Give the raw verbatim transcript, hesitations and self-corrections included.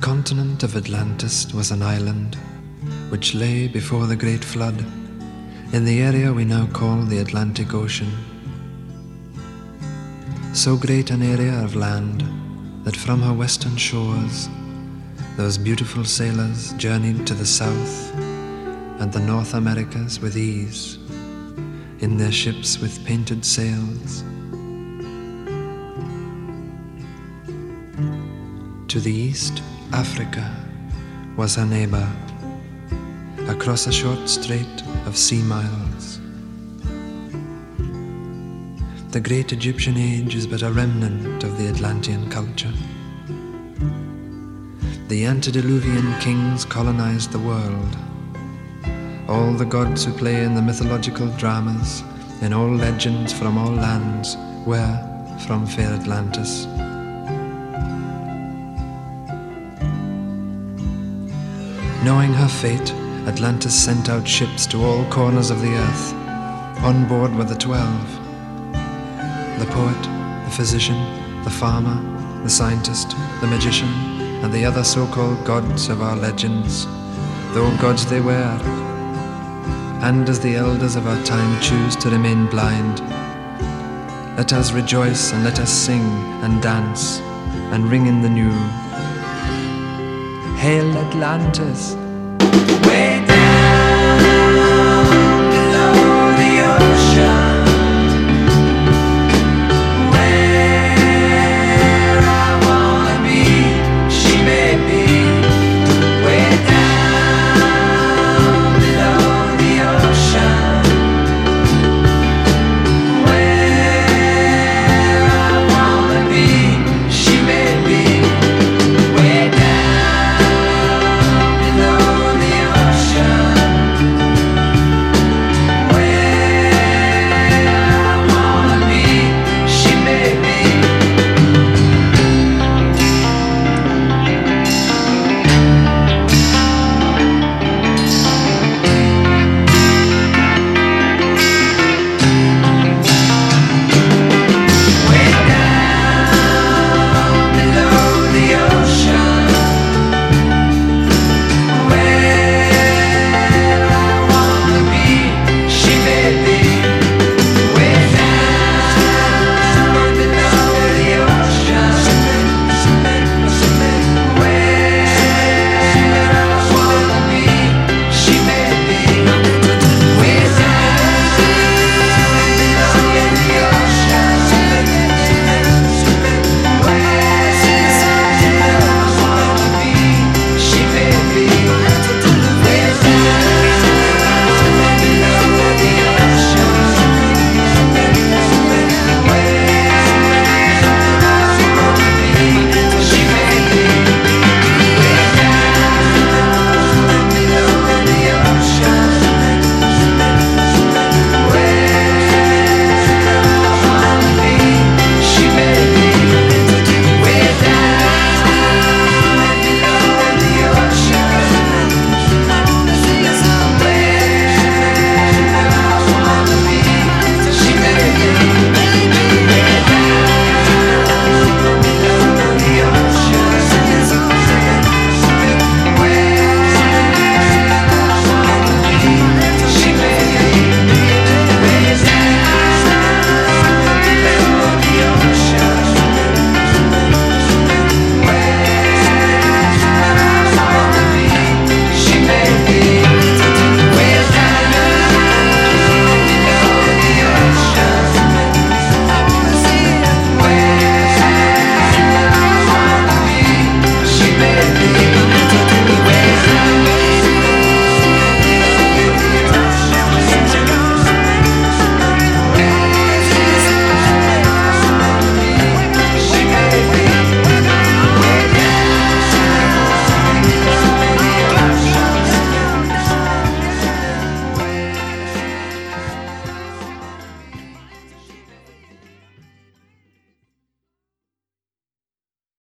continent of Atlantis was an island which lay before the great flood in the area we now call the Atlantic Ocean. So great an area of land that from her western shores those beautiful sailors journeyed to the South and the North Americas with ease in their ships with painted sails. To the east, Africa was her neighbor, across a short strait of sea miles. The great Egyptian age is but a remnant of the Atlantean culture. The antediluvian kings colonized the world. All the gods who play in the mythological dramas, in all legends from all lands, were from fair Atlantis. Knowing her fate, Atlantis sent out ships to all corners of the earth. On board were the twelve: the poet, the physician, the farmer, the scientist, the magician, and the other so-called gods of our legends, though gods they were. And as the elders of our time choose to remain blind, let us rejoice and let us sing and dance and ring in the new. Hail Atlantis! Wait!